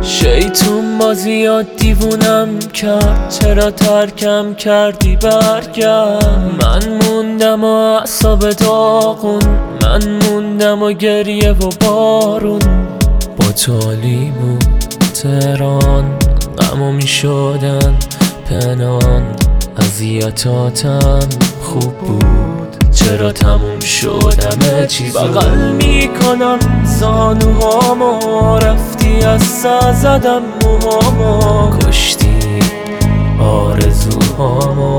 شیطون ما زیاد دیوونم کرد، چرا ترکم کردی برگرد. من موندم و اعصاب داغون، من موندم و گریه و بارون. با تالی بود تهران، غمو می شدن پنهان. اذیتاتم خوب بود، چرا تموم شد همه چیزو. بغل میکنم زانوهامو، رفتی از سر زدم موهامو، کشتی آرزوهامو.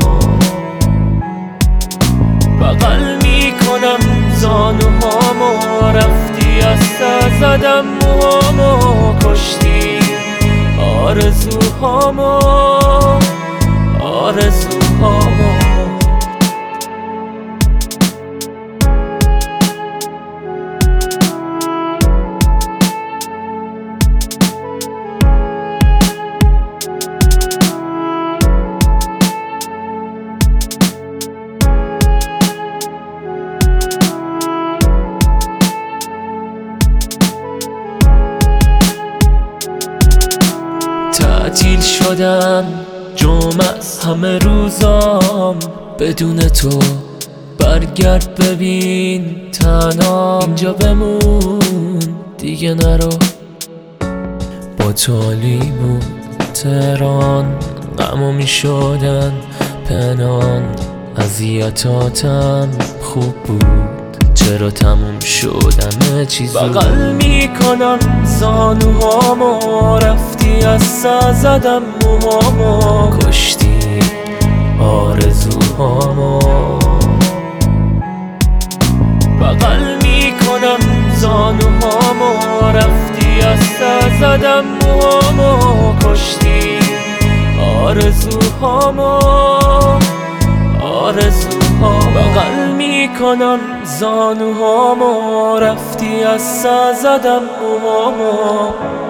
بغل میکنم زانوهامو، رفتی از سر زدم موهامو، کشتی آرزوهامو آرزوهامو. تعطیل شدم جمعه از همه روزام، بدون تو برگرد ببین تنها اینجا بمون دیگه نرو. با تالی بود تهران، غمو می شدن پنهان. اذیتاتم خوب بود، چرا تموم شد همه چیزو. بغل میکنم زانوهامو، رفتی از سر زدم موهامو، کشتی آرزوهامو. بغل میکنم زانوهامو، رفتی از سر زدم موهامو، کشتی آرزوهامو آرزوهامو. بغل میکنم زانوهامو، رفتی از سر زدم موهامو.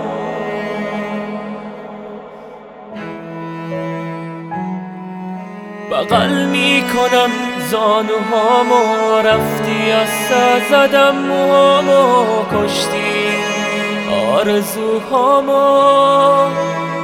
بغل میکنم زانوهامو، رفتی از سر زدم موهامو، کشتی آرزوهامو